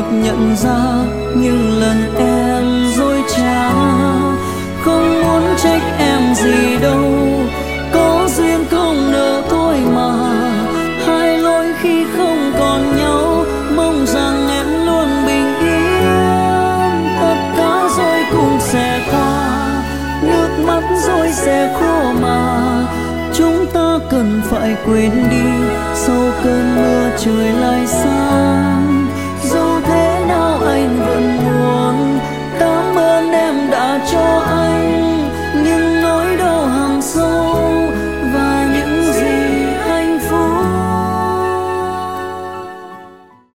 nhận ra những lần em dối trá. Không muốn trách em gì đâu, có duyên không nỡ thôi mà. Hai lối khi không còn nhau, mong rằng em luôn bình yên. Tất cả rồi cũng sẽ qua, nước mắt rồi sẽ khô mà. Chúng ta cần phải quên đi, sau cơn mưa trời lại sáng.